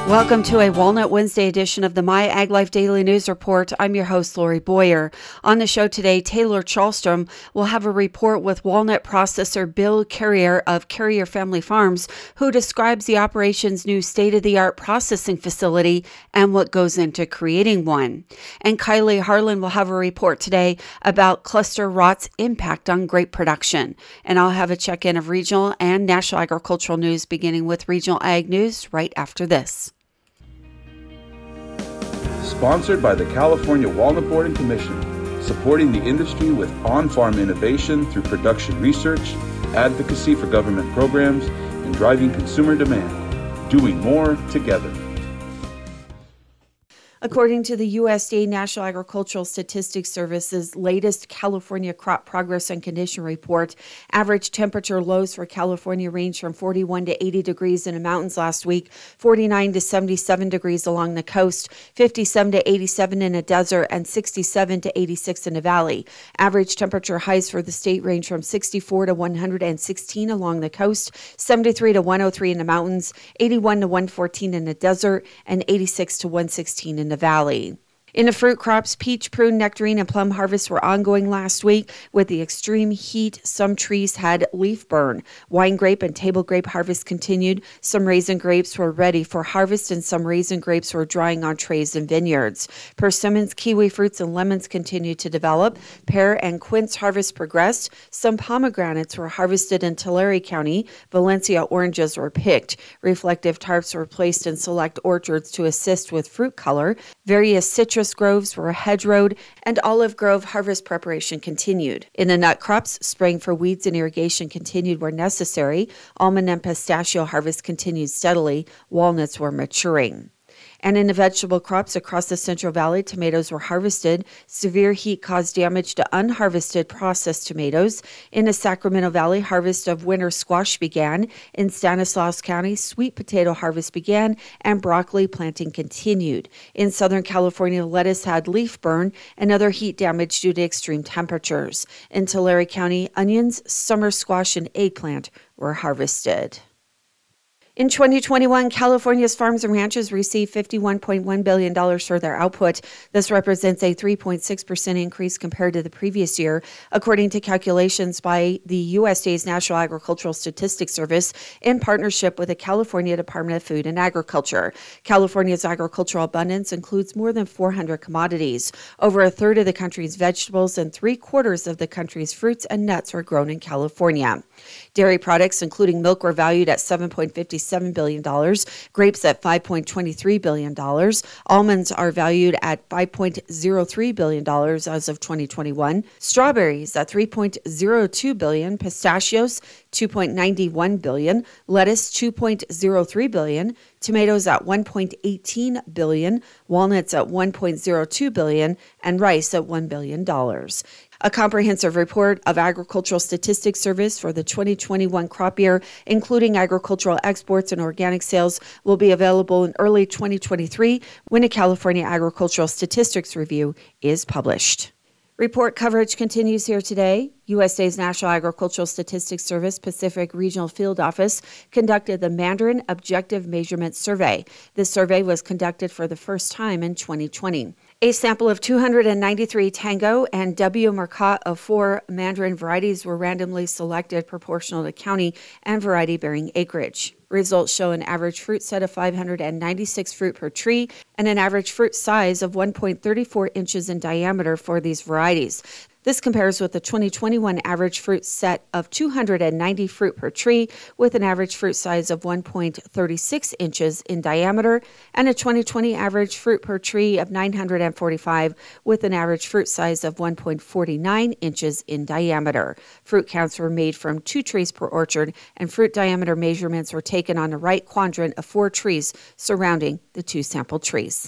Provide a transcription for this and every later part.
Welcome to a Walnut Wednesday edition of the My Ag Life Daily News Report. I'm your host, Lori Boyer. On the show today, Taylor Charlstrom will have a report with walnut processor Bill Carrier of Carrier Family Farms, who describes the operation's new state-of-the-art processing facility and what goes into creating one. And Kylie Harlan will have a report today about cluster rot's impact on grape production. And I'll have a check-in of regional and national agricultural news, beginning with regional ag news right after this. Sponsored by the California Walnut Board and Commission, supporting the industry with on-farm innovation through production research, advocacy for government programs, and driving consumer demand. Doing more together. According to the USDA National Agricultural Statistics Service's latest California Crop Progress and Condition Report, average temperature lows for California ranged from 41 to 80 degrees in the mountains last week, 49 to 77 degrees along the coast, 57 to 87 in the desert, and 67 to 86 in the valley. Average temperature highs for the state range from 64 to 116 along the coast, 73 to 103 in the mountains, 81 to 114 in the desert, and 86 to 116 in the valley. In the fruit crops, peach, prune, nectarine, and plum harvests were ongoing last week. With the extreme heat, some trees had leaf burn. Wine grape and table grape harvest continued. Some raisin grapes were ready for harvest, and some raisin grapes were drying on trays in vineyards. Persimmons, kiwi fruits, and lemons continued to develop. Pear and quince harvest progressed. Some pomegranates were harvested in Tulare County. Valencia oranges were picked. Reflective tarps were placed in select orchards to assist with fruit color. Various citrus groves were hedgerowed, and olive grove harvest preparation continued. In the nut crops, spraying for weeds and irrigation continued where necessary. Almond and pistachio harvest continued steadily. Walnuts were maturing. And in the vegetable crops across the Central Valley, tomatoes were harvested. Severe heat caused damage to unharvested processed tomatoes. In the Sacramento Valley, harvest of winter squash began. In Stanislaus County, sweet potato harvest began, and broccoli planting continued. In Southern California, lettuce had leaf burn and other heat damage due to extreme temperatures. In Tulare County, onions, summer squash, and eggplant were harvested. In 2021, California's farms and ranches received $51.1 billion for their output. This represents a 3.6% increase compared to the previous year, according to calculations by the USDA's National Agricultural Statistics Service in partnership with the California Department of Food and Agriculture. California's agricultural abundance includes more than 400 commodities. Over a third of the country's vegetables and 3/4 of the country's fruits and nuts are grown in California. Dairy products, including milk, were valued at $7.57 billion, grapes at $5.23 billion, almonds are valued at $5.03 billion as of 2021, strawberries at $3.02 billion, pistachios $2.91 billion, lettuce $2.03 billion, tomatoes at $1.18 billion, walnuts at $1.02 billion, and rice at $1 billion. A comprehensive report of Agricultural Statistics Service for the 2021 crop year, including agricultural exports and organic sales, will be available in early 2023 when a California Agricultural Statistics Review is published. Report coverage continues here today. USDA's National Agricultural Statistics Service Pacific Regional Field Office conducted the Mandarin Objective Measurement Survey. This survey was conducted for the first time in 2020. A sample of 293 Tango and W. Marcotte of 4 Mandarin varieties were randomly selected proportional to county and variety bearing acreage. Results show an average fruit set of 596 fruit per tree and an average fruit size of 1.34 inches in diameter for these varieties. This compares with the 2021 average fruit set of 290 fruit per tree with an average fruit size of 1.36 inches in diameter and a 2020 average fruit per tree of 945 with an average fruit size of 1.49 inches in diameter. Fruit counts were made from 2 trees per orchard, and fruit diameter measurements were taken on the right quadrant of 4 trees surrounding the 2 sample trees.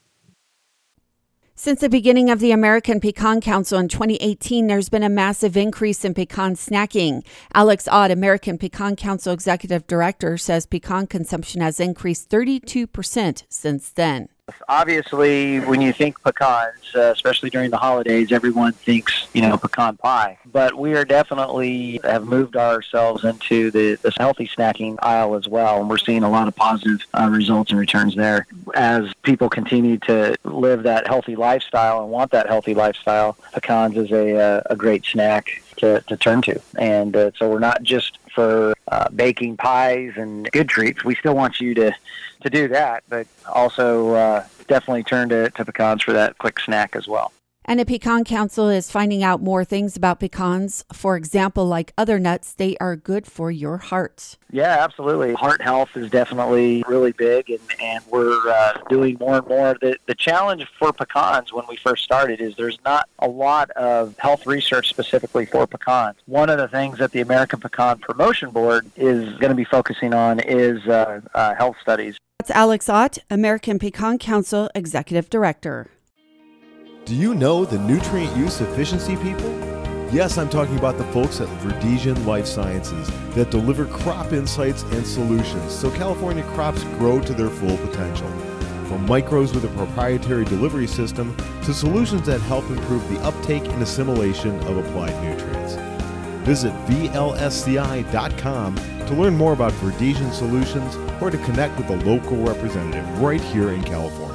Since the beginning of the American Pecan Council in 2018, there's been a massive increase in pecan snacking. Alex Ott, American Pecan Council Executive Director, says pecan consumption has increased 32% since then. Obviously, when you think pecans, especially during the holidays, everyone thinks, pecan pie. But we are definitely have moved ourselves into the healthy snacking aisle as well, and we're seeing a lot of positive results and returns there. As people continue to live that healthy lifestyle and want that healthy lifestyle, pecans is a great snack to turn to. And so we're not just for baking pies and good treats. We still want you to do that, but also definitely turn to pecans for that quick snack as well. And a Pecan Council is finding out more things about pecans. For example, like other nuts, they are good for your heart. Yeah, absolutely. Heart health is definitely really big, and we're doing more and more. The challenge for pecans when we first started is there's not a lot of health research specifically for pecans. One of the things that the American Pecan Promotion Board is going to be focusing on is health studies. That's Alex Ott, American Pecan Council Executive Director. Do you know the nutrient use efficiency people? Yes, I'm talking about the folks at Verdesian Life Sciences that deliver crop insights and solutions so California crops grow to their full potential. From micros with a proprietary delivery system to solutions that help improve the uptake and assimilation of applied nutrients. Visit VLSCI.com to learn more about Verdesian solutions or to connect with a local representative right here in California.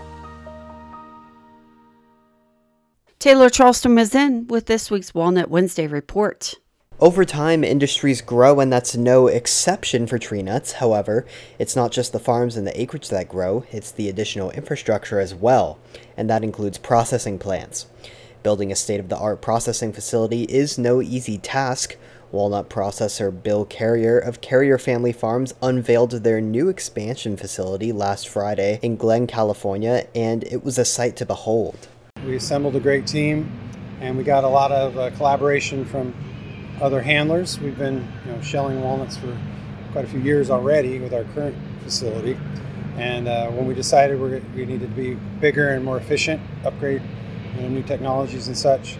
Taylor Charleston is in with this week's Walnut Wednesday report. Over time, industries grow, and that's no exception for tree nuts. However, it's not just the farms and the acreage that grow, it's the additional infrastructure as well, and that includes processing plants. Building a state-of-the-art processing facility is no easy task. Walnut processor Bill Carrier of Carrier Family Farms unveiled their new expansion facility last Friday in Glen, California, and it was a sight to behold. We assembled a great team, and we got a lot of collaboration from other handlers. We've been shelling walnuts for quite a few years already with our current facility. And when we decided we needed to be bigger and more efficient, upgrade new technologies and such,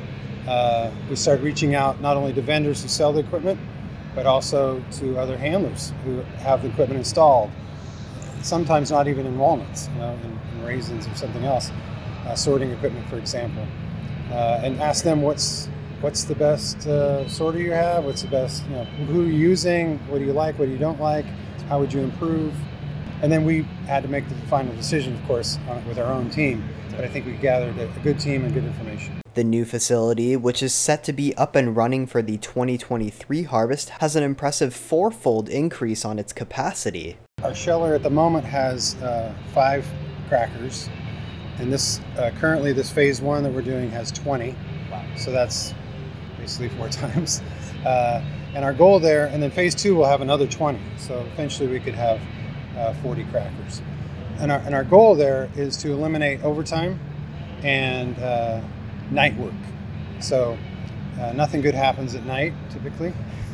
we started reaching out not only to vendors who sell the equipment, but also to other handlers who have the equipment installed, sometimes not even in walnuts, in raisins or something else. Sorting equipment, for example, and ask them what's the best sorter you have, what's the best, who you're using, what do you like, what you don't like, how would you improve, and then we had to make the final decision, of course, with our own team. But I think we gathered a good team and good information. The new facility, which is set to be up and running for the 2023 harvest, has an impressive 4-fold increase on its capacity. Our sheller at the moment has 5 crackers. And this currently, this phase 1 that we're doing has 20. Wow. So that's basically 4 times. And our goal there, and then phase 2 will have another 20. So eventually we could have 40 crackers. And our goal there is to eliminate overtime and night work. So nothing good happens at night typically.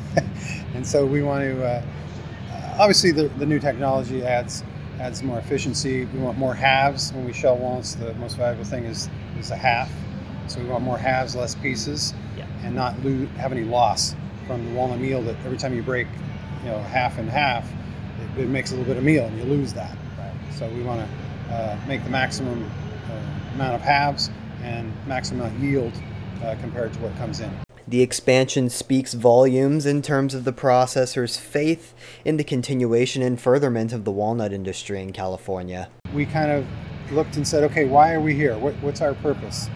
And so we want to, obviously the new technology adds more efficiency. We want more halves when we shell walnuts. The most valuable thing is a half. So we want more halves, less pieces, and not have any loss from the walnut meal. That every time you break, half and half, it makes a little bit of meal, and you lose that. Right. So we want to make the maximum amount of halves and maximum yield compared to what comes in. The expansion speaks volumes in terms of the processor's faith in the continuation and furtherment of the walnut industry in California. We kind of looked and said, okay, why are we here? What's our purpose?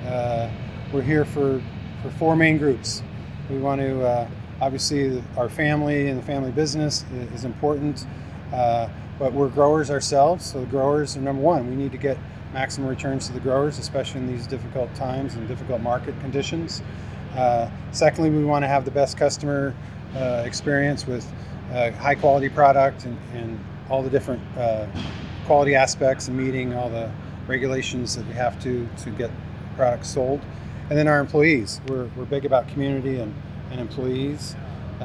We're here for 4 main groups. We want to, obviously, our family and the family business is important, but we're growers ourselves, so the growers are number one. We need to get maximum returns to the growers, especially in these difficult times and difficult market conditions. Secondly, we want to have the best customer experience with high quality product and all the different quality aspects and meeting all the regulations that we have to get products sold. And then our employees. We're big about community and employees.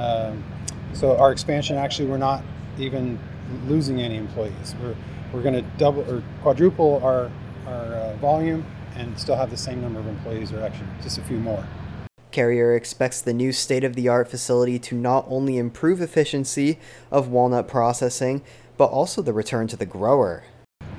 So our expansion, actually, we're not even losing any employees. We're going to double or quadruple our volume and still have the same number of employees, or actually just a few more. Carrier expects the new state-of-the-art facility to not only improve efficiency of walnut processing, but also the return to the grower.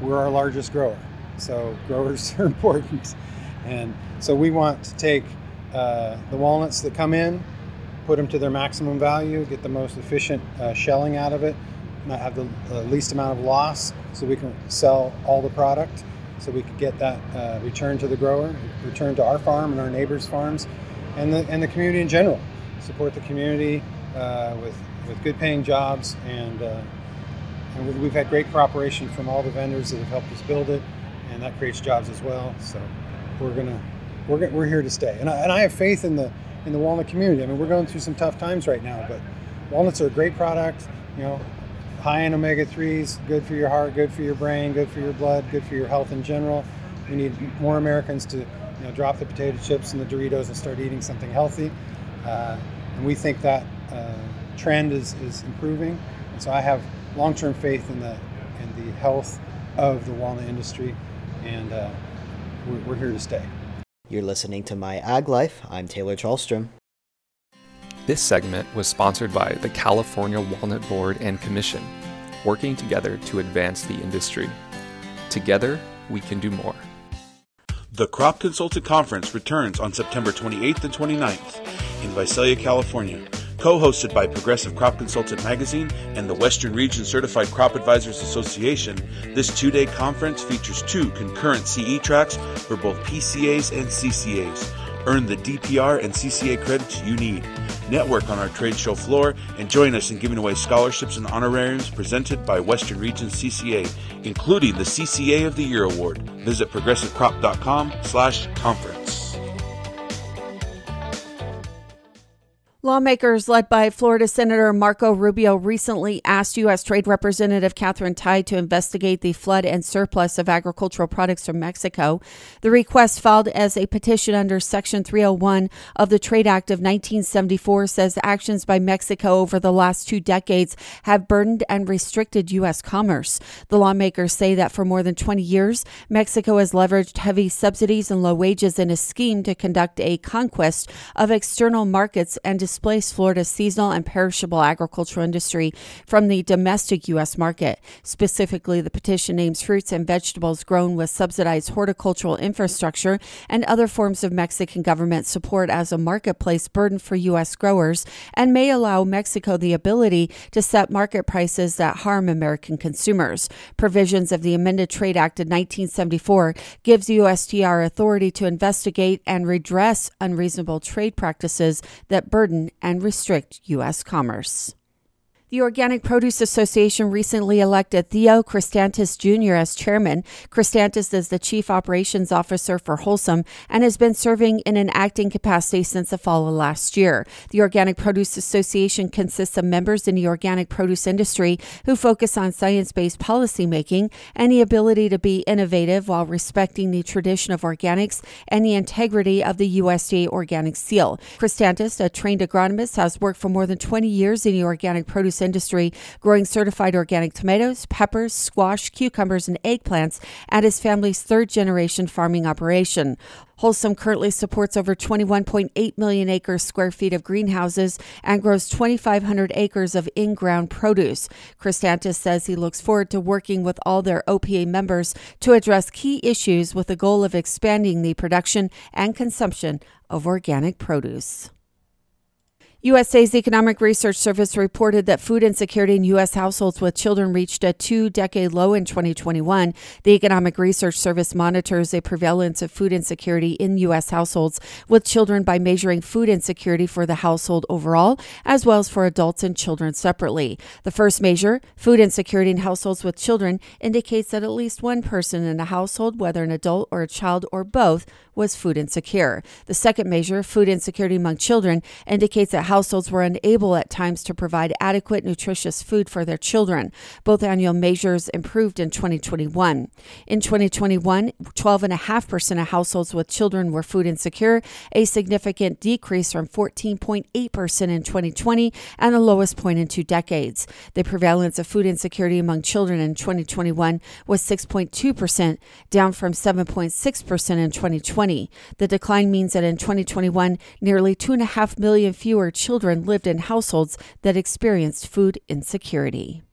we're our largest grower. So growers are important. And so we want to take the walnuts that come in, put them to their maximum value, get the most efficient shelling out of it, not have the least amount of loss, so we can sell all the product, so we can get that return to the grower, return to our farm and our neighbors' farms, and the community in general. Support the community with good paying jobs, and we've had great cooperation from all the vendors that have helped us build it, and that creates jobs as well. So we're here to stay, and I have faith in the walnut community. I mean, we're going through some tough times right now, but walnuts are a great product. You know, high in omega-3s, good for your heart, good for your brain, good for your blood, good for your health in general. We need more Americans to drop the potato chips and the Doritos and start eating something healthy. And we think that trend is improving. And so I have long-term faith in the health of the walnut industry, and we're here to stay. You're listening to My Ag Life. I'm Taylor Charlstrom. This segment was sponsored by the California Walnut Board and Commission, working together to advance the industry. Together, we can do more. The Crop Consultant Conference returns on September 28th and 29th in Visalia, California. Co-hosted by Progressive Crop Consultant Magazine and the Western Region Certified Crop Advisors Association, this two-day conference features 2 concurrent CE tracks for both PCAs and CCAs. Earn the DPR and CCA credits you need. Network on our trade show floor and join us in giving away scholarships and honorariums presented by Western Region CCA, including the CCA of the Year Award. Visit progressivecrop.com/conference. Lawmakers led by Florida Senator Marco Rubio recently asked U.S. Trade Representative Katherine Tai to investigate the flood and surplus of agricultural products from Mexico. The request, filed as a petition under Section 301 of the Trade Act of 1974, says actions by Mexico over the last 2 decades have burdened and restricted U.S. commerce. The lawmakers say that for more than 20 years, Mexico has leveraged heavy subsidies and low wages in a scheme to conduct a conquest of external markets and displace Florida's seasonal and perishable agricultural industry from the domestic U.S. market. Specifically, the petition names fruits and vegetables grown with subsidized horticultural infrastructure and other forms of Mexican government support as a marketplace burden for U.S. growers, and may allow Mexico the ability to set market prices that harm American consumers. Provisions of the amended Trade Act of 1974 gives USTR authority to investigate and redress unreasonable trade practices that burden and restrict U.S. commerce. The Organic Produce Association recently elected Theo Cristantis Jr. as chairman. Cristantis is the chief operations officer for Wholesome and has been serving in an acting capacity since the fall of last year. The Organic Produce Association consists of members in the organic produce industry who focus on science-based policymaking and the ability to be innovative while respecting the tradition of organics and the integrity of the USDA organic seal. Cristantis, a trained agronomist, has worked for more than 20 years in the organic produce industry, growing certified organic tomatoes, peppers, squash, cucumbers, and eggplants at his family's 3rd-generation farming operation. Wholesome currently supports over 21.8 million square feet of greenhouses and grows 2,500 acres of in-ground produce. Cristantis says he looks forward to working with all their OPA members to address key issues with the goal of expanding the production and consumption of organic produce. USA's Economic Research Service reported that food insecurity in U.S. households with children reached a 2-decade low in 2021. The Economic Research Service monitors a prevalence of food insecurity in U.S. households with children by measuring food insecurity for the household overall, as well as for adults and children separately. The first measure, food insecurity in households with children, indicates that at least one person in a household, whether an adult or a child or both, was food insecure. The second measure, food insecurity among children, indicates that households were unable at times to provide adequate, nutritious food for their children. Both annual measures improved in 2021. In 2021, 12.5% of households with children were food insecure, a significant decrease from 14.8% in 2020 and the lowest point in 2 decades. The prevalence of food insecurity among children in 2021 was 6.2%, down from 7.6% in 2020. The decline means that in 2021, nearly 2.5 million fewer children lived in households that experienced food insecurity.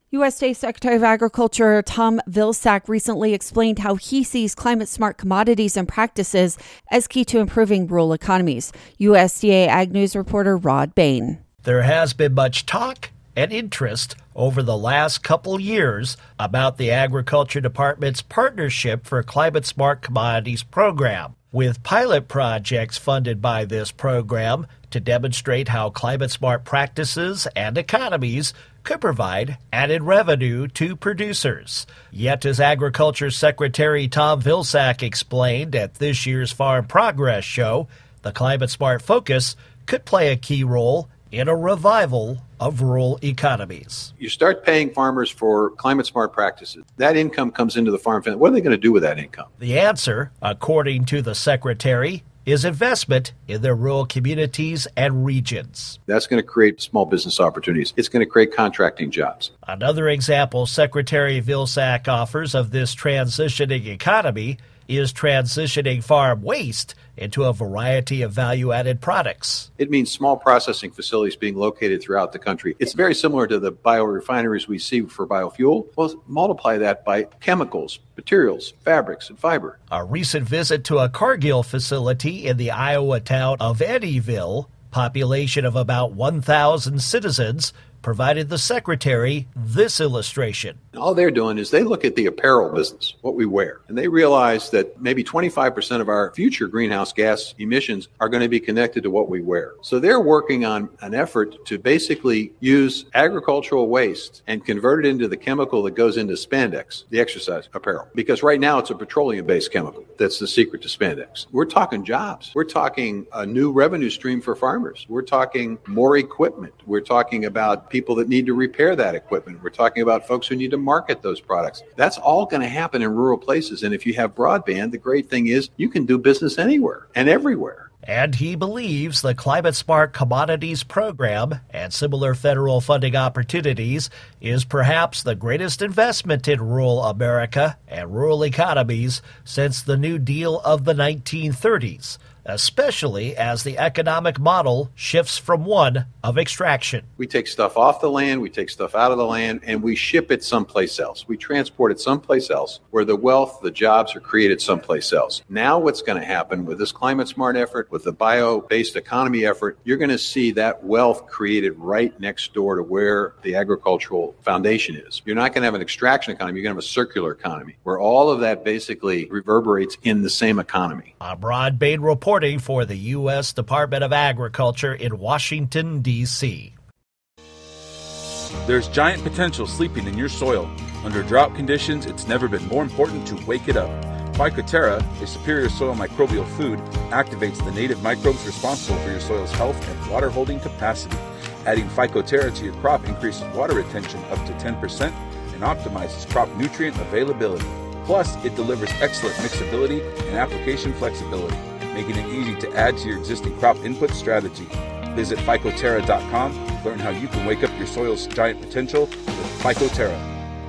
USDA Secretary of Agriculture Tom Vilsack recently explained how he sees climate-smart commodities and practices as key to improving rural economies. USDA Ag News reporter Rod Bain. There has been much talk and interest over the last couple years about the Agriculture Department's Partnership for Climate-Smart Commodities program, with pilot projects funded by this program to demonstrate how climate-smart practices and economies could provide added revenue to producers. Yet, as Agriculture Secretary Tom Vilsack explained at this year's Farm Progress Show, the climate-smart focus could play a key role in a revival of rural economies. You start paying farmers for climate-smart practices. That income comes into the farm family. What are they going to do with that income? The answer, according to the Secretary, is investment in their rural communities and regions. That's going to create small business opportunities. It's going to create contracting jobs. Another example Secretary Vilsack offers of this transitioning economy is transitioning farm waste into a variety of value-added products. It means small processing facilities being located throughout the country. It's very similar to the biorefineries we see for biofuel. Well, multiply that by chemicals, materials, fabrics, and fiber. A recent visit to a Cargill facility in the Iowa town of Eddyville, population of about 1,000 citizens, provided the Secretary this illustration. All they're doing is they look at the apparel business, what we wear, and they realize that maybe 25% of our future greenhouse gas emissions are going to be connected to what we wear. So they're working on an effort to basically use agricultural waste and convert it into the chemical that goes into spandex, the exercise apparel. Because right now it's a petroleum-based chemical. That's the secret to spandex. We're talking jobs. We're talking a new revenue stream for farmers. We're talking more equipment. We're talking about people that need to repair that equipment. We're talking about folks who need to market those products. That's all going to happen in rural places. And if you have broadband, the great thing is you can do business anywhere and everywhere. And he believes the Climate Smart Commodities Program and similar federal funding opportunities is perhaps the greatest investment in rural America and rural economies since the New Deal of the 1930s, especially as the economic model shifts from one of extraction. We take stuff off the land, we take stuff out of the land, and we ship it someplace else. We transport it someplace else where the wealth, the jobs are created someplace else. Now what's going to happen with this climate smart effort, with the bio-based economy effort, you're going to see that wealth created right next door to where the agricultural foundation is. You're not going to have an extraction economy, you're going to have a circular economy where all of that basically reverberates in the same economy. I'm Rod Bain reporting for the U.S. Department of Agriculture in Washington, D.C. There's giant potential sleeping in your soil. Under drought conditions, it's never been more important to wake it up. Phycoterra, a superior soil microbial food, activates the native microbes responsible for your soil's health and water-holding capacity. Adding Phycoterra to your crop increases water retention up to 10% and optimizes crop nutrient availability. Plus, it delivers excellent mixability and application flexibility, making it easy to add to your existing crop input strategy. Visit Phycoterra.com to learn how you can wake up your soil's giant potential with Phycoterra.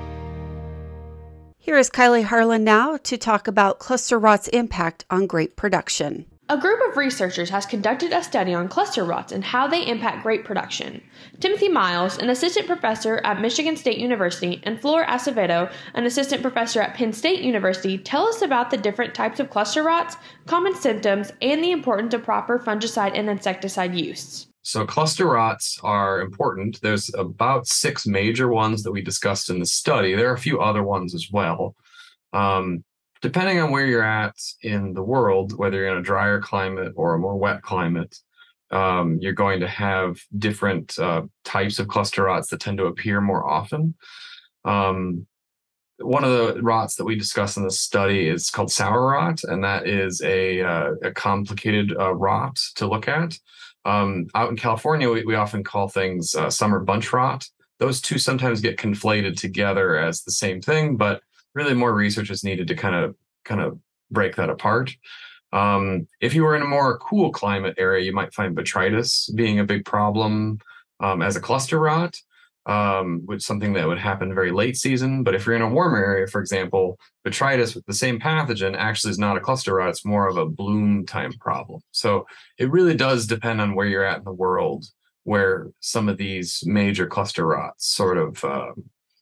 Here is Kylie Harlan now to talk about cluster rot's impact on grape production. A group of researchers has conducted a study on cluster rots and how they impact grape production. Timothy Miles, an assistant professor at Michigan State University, and Flor Acevedo, an assistant professor at Penn State University, tell us about the different types of cluster rots, common symptoms, and the importance of proper fungicide and insecticide use. So cluster rots are important. There's about 6 major ones that we discussed in the study. There are a few other ones as well. Depending on where you're at in the world, whether you're in a drier climate or a more wet climate, you're going to have different types of cluster rots that tend to appear more often. One of the rots that we discussed in the study is called sour rot, and that is a complicated rot to look at. Out in California, we often call things summer bunch rot. Those two sometimes get conflated together as the same thing, but really more research is needed to kind of break that apart. If you were in a more cool climate area, you might find botrytis being a big problem as a cluster rot, which is something that would happen very late season. But if you're in a warmer area, for example, botrytis with the same pathogen actually is not a cluster rot. It's more of a bloom time problem. So it really does depend on where you're at in the world, where some of these major cluster rots sort of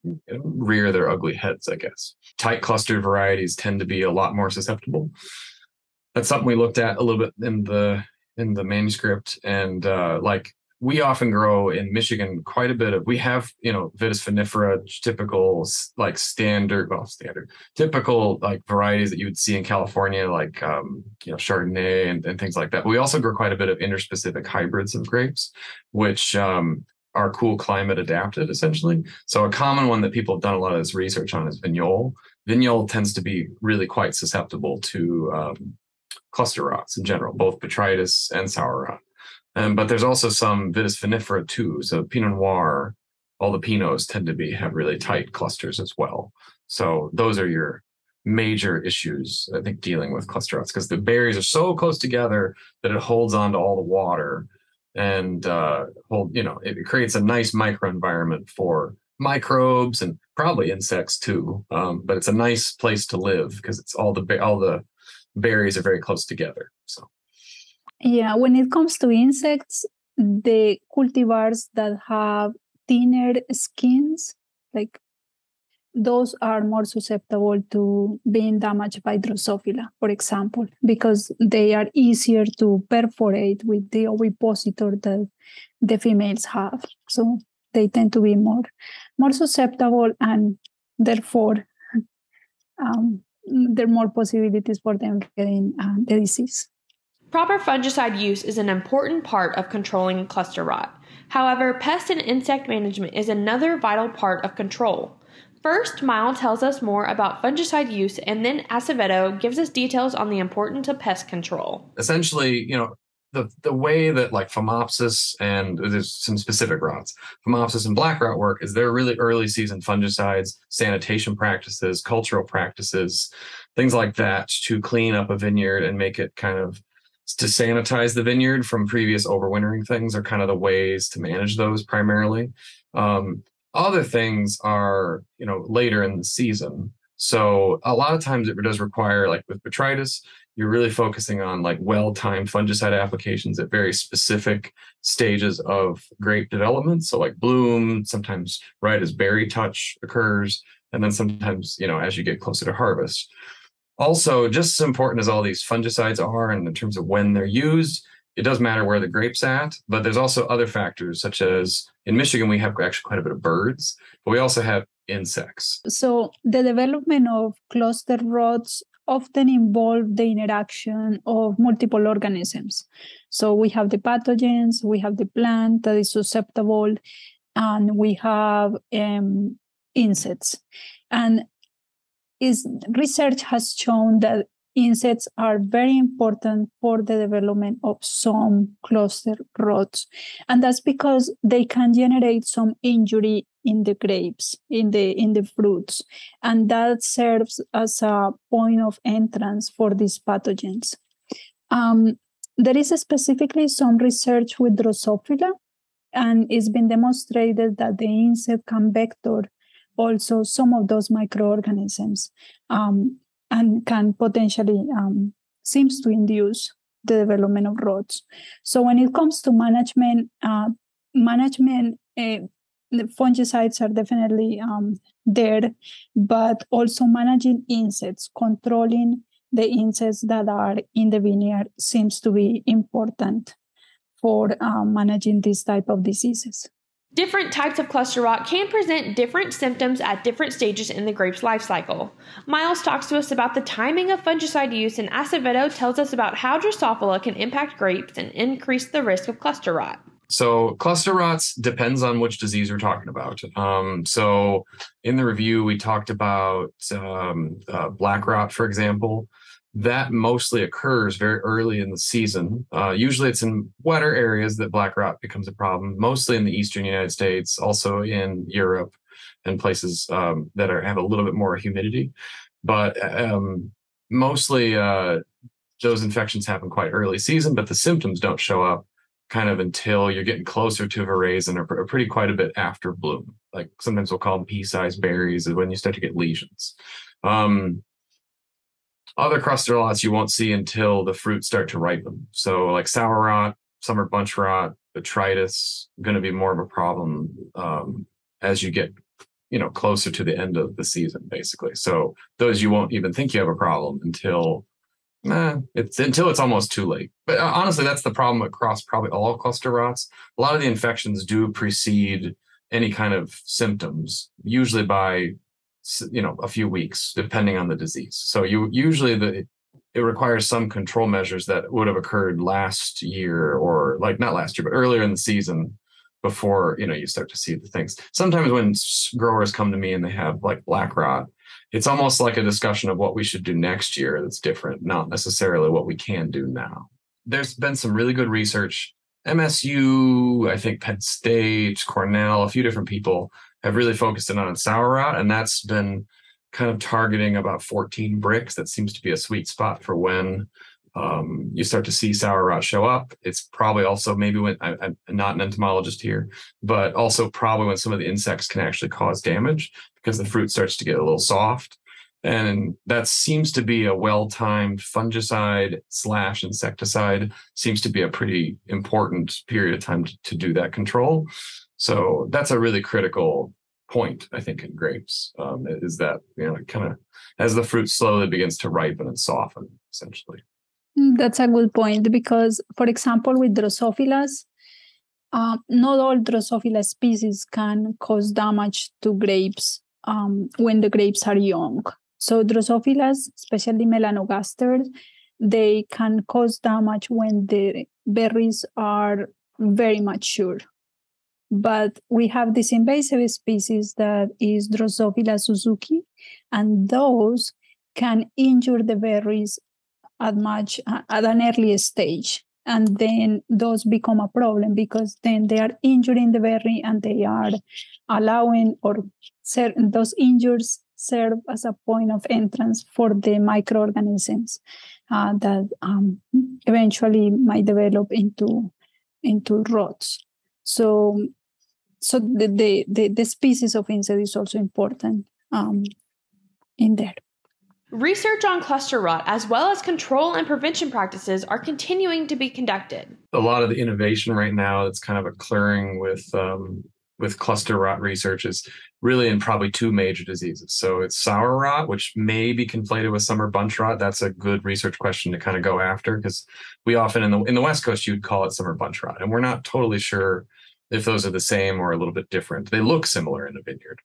rear their ugly heads, I guess. Tight clustered varieties tend to be a lot more susceptible. That's something we looked at a little bit in the manuscript, and like we often grow in Michigan quite a bit of, we have, Vitis vinifera, typical like typical like varieties that you would see in California, like, Chardonnay and things like that. But we also grow quite a bit of interspecific hybrids of grapes, which are cool climate adapted, essentially. So a common one that people have done a lot of this research on is Vignole. Vignole tends to be really quite susceptible to cluster rots in general, both botrytis and sour rot. But there's also some Vitis vinifera too. So Pinot Noir, all the Pinots tend to have really tight clusters as well. So those are your major issues, I think, dealing with cluster rots, because the berries are so close together that it holds on to all the water, and it creates a nice microenvironment for microbes and probably insects too. But it's a nice place to live because it's all the berries are very close together. So. Yeah, when it comes to insects, the cultivars that have thinner skins, like those are more susceptible to being damaged by Drosophila, for example, because they are easier to perforate with the ovipositor that the females have. So they tend to be more susceptible, and therefore there are more possibilities for them getting the disease. Proper fungicide use is an important part of controlling cluster rot. However, pest and insect management is another vital part of control. First, Miles tells us more about fungicide use, and then Acevedo gives us details on the importance of pest control. Essentially, the way that like Phomopsis, and there's some specific rots, Phomopsis and black rot work is they're really early season fungicides, sanitation practices, cultural practices, things like that to clean up a vineyard and make it kind of to sanitize the vineyard from previous overwintering things are kind of the ways to manage those primarily. Other things are, later in the season. So a lot of times it does require, like with botrytis, you're really focusing on like well-timed fungicide applications at very specific stages of grape development. So like bloom, sometimes right as berry touch occurs, and then sometimes, as you get closer to harvest. Also, just as important as all these fungicides are, and in terms of when they're used, it does matter where the grape's at, but there's also other factors, such as in Michigan, we have actually quite a bit of birds, but we also have insects. So the development of cluster rots often involve the interaction of multiple organisms. So we have the pathogens, we have the plant that is susceptible, and we have insects. And research has shown that insects are very important for the development of some cluster rots. And that's because they can generate some injury in the grapes, in the fruits. And that serves as a point of entrance for these pathogens. There is specifically some research with Drosophila, and it's been demonstrated that the insect can vector also some of those microorganisms, and can potentially seems to induce the development of rots. So when it comes to management, the fungicides are definitely there, but also managing insects, controlling the insects that are in the vineyard seems to be important for managing this type of diseases. Different types of cluster rot can present different symptoms at different stages in the grape's life cycle. Miles talks to us about the timing of fungicide use, and Acevedo tells us about how Drosophila can impact grapes and increase the risk of cluster rot. So cluster rots depends on which disease we're talking about. So in the review, we talked about black rot, for example. That mostly occurs very early in the season. Usually it's in wetter areas that black rot becomes a problem, mostly in the eastern United States, also in Europe and places that have a little bit more humidity. But mostly those infections happen quite early season, but the symptoms don't show up kind of until you're getting closer to veraison or pretty quite a bit after bloom. Like sometimes we'll call them pea-sized berries is when you start to get lesions. Other cluster rots you won't see until the fruits start to ripen. So like sour rot, summer bunch rot, botrytis, going to be more of a problem as you get closer to the end of the season, basically. So those you won't even think you have a problem until it's almost too late. But honestly, that's the problem across probably all cluster rots. A lot of the infections do precede any kind of symptoms, usually by a few weeks, depending on the disease. So it requires some control measures that would have occurred last year, or like not last year, but earlier in the season, before you start to see the things. Sometimes when growers come to me and they have like black rot, it's almost like a discussion of what we should do next year that's different, not necessarily what we can do now. There's been some really good research. MSU, I think Penn State, Cornell, a few different people have really focused in on sour rot, and that's been kind of targeting about 14 bricks. That seems to be a sweet spot for when you start to see sour rot show up. It's probably also maybe when, I'm not an entomologist here, but also probably when some of the insects can actually cause damage because the fruit starts to get a little soft. And that seems to be a well-timed fungicide / insecticide, seems to be a pretty important period of time to do that control. So that's a really critical point, I think, in grapes, is that, kind of as the fruit slowly begins to ripen and soften, essentially. That's a good point, because, for example, with Drosophilas, not all Drosophila species can cause damage to grapes when the grapes are young. So Drosophilas, especially Melanogaster, they can cause damage when the berries are very mature. But we have this invasive species that is Drosophila Suzuki, and those can injure the berries at an early stage. And then those become a problem because then they are injuring the berry and they are allowing, or those injuries serve as a point of entrance for the microorganisms that eventually might develop into rots. So the species of insect is also important in there. Research on cluster rot, as well as control and prevention practices, are continuing to be conducted. A lot of the innovation right now that's kind of occurring with cluster rot research is really in probably two major diseases. So it's sour rot, which may be conflated with summer bunch rot. That's a good research question to kind of go after, because we often in the West Coast, you'd call it summer bunch rot. And we're not totally sure if those are the same or a little bit different. They look similar in a vineyard.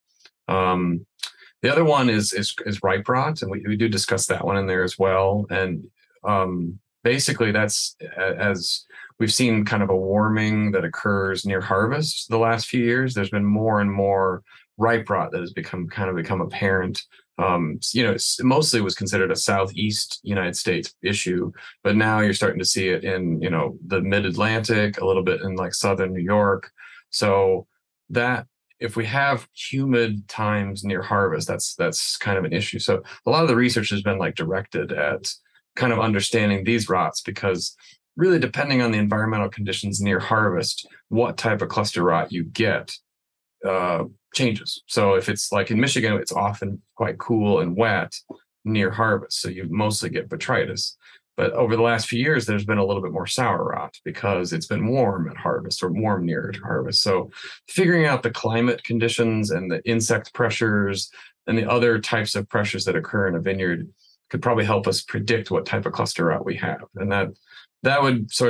The other one is ripe rot, and we do discuss that one in there as well. And basically, that's as we've seen kind of a warming that occurs near harvest the last few years. There's been more and more ripe rot that has become apparent. It mostly was considered a Southeast United States issue, but now you're starting to see it in the Mid-Atlantic, a little bit in like Southern New York. So that, if we have humid times near harvest, that's kind of an issue. So a lot of the research has been like directed at kind of understanding these rots, because really depending on the environmental conditions near harvest, what type of cluster rot you get changes. So if it's like in Michigan, it's often quite cool and wet near harvest, so you mostly get botrytis. But over the last few years, there's been a little bit more sour rot because it's been warm at harvest or warm near to harvest. So figuring out the climate conditions and the insect pressures and the other types of pressures that occur in a vineyard could probably help us predict what type of cluster rot we have. And that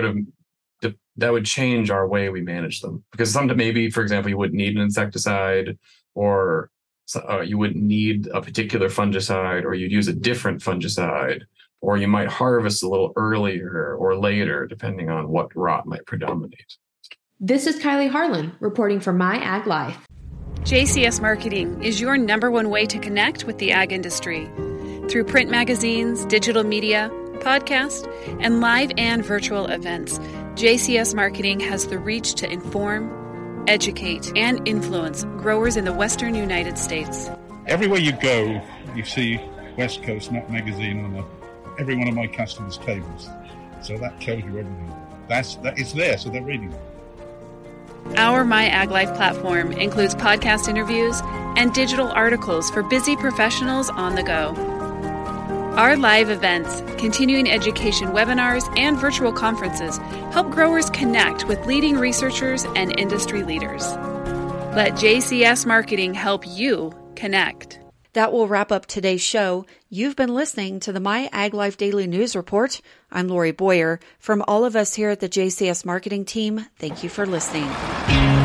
would change our way we manage them. Because sometimes maybe, for example, you wouldn't need an insecticide, or you wouldn't need a particular fungicide, or you'd use a different fungicide, or you might harvest a little earlier or later, depending on what rot might predominate. This is Kylie Harlan reporting for My Ag Life. JCS Marketing is your #1 way to connect with the ag industry. Through print magazines, digital media, podcast, and live and virtual events, JCS Marketing has the reach to inform, educate, and influence growers in the Western United States. Everywhere you go, you see West Coast Nut Magazine on every one of my customers' tables. So that tells you everything. It's there, so they're reading it. Our My Ag Life platform includes podcast interviews and digital articles for busy professionals on the go. Our live events, continuing education webinars, and virtual conferences help growers connect with leading researchers and industry leaders. Let JCS Marketing help you connect. That will wrap up today's show. You've been listening to the My Ag Life Daily News Report. I'm Lori Boyer. From all of us here at the JCS Marketing Team, thank you for listening.